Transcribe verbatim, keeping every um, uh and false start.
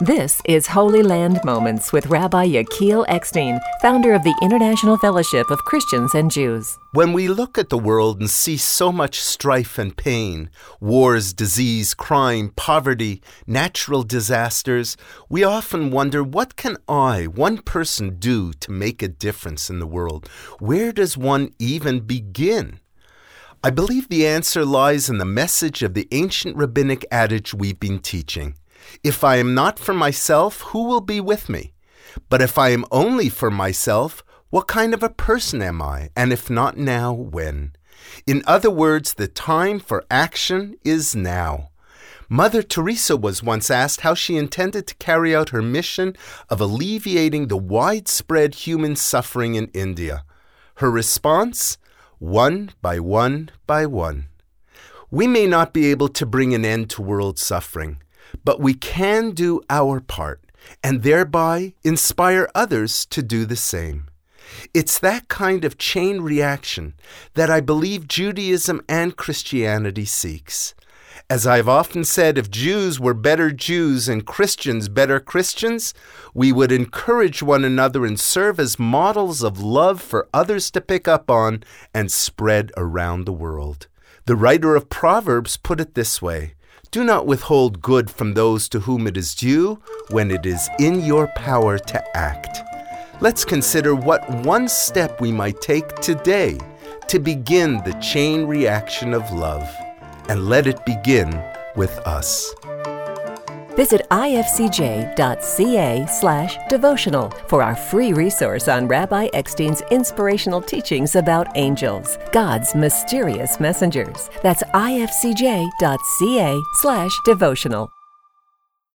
This is Holy Land Moments with Rabbi Yechiel Eckstein, founder of the International Fellowship of Christians and Jews. When we look at the world and see so much strife and pain, wars, disease, crime, poverty, natural disasters, we often wonder, what can I, one person, do to make a difference in the world? Where does one even begin? I believe the answer lies in the message of the ancient rabbinic adage we've been teaching. If I am not for myself, who will be with me? But if I am only for myself, what kind of a person am I? And if not now, when? In other words, the time for action is now. Mother Teresa was once asked how she intended to carry out her mission of alleviating the widespread human suffering in India. Her response? One by one by one. We may not be able to bring an end to world suffering, but we can do our part and thereby inspire others to do the same. It's that kind of chain reaction that I believe Judaism and Christianity seeks. As I've often said, if Jews were better Jews and Christians better Christians, we would encourage one another and serve as models of love for others to pick up on and spread around the world. The writer of Proverbs put it this way: do not withhold good from those to whom it is due when it is in your power to act. Let's consider what one step we might take today to begin the chain reaction of love. And let it begin with us. Visit ifcj.ca slash devotional for our free resource on Rabbi Eckstein's inspirational teachings about angels, God's mysterious messengers. That's ifcj.ca slash devotional.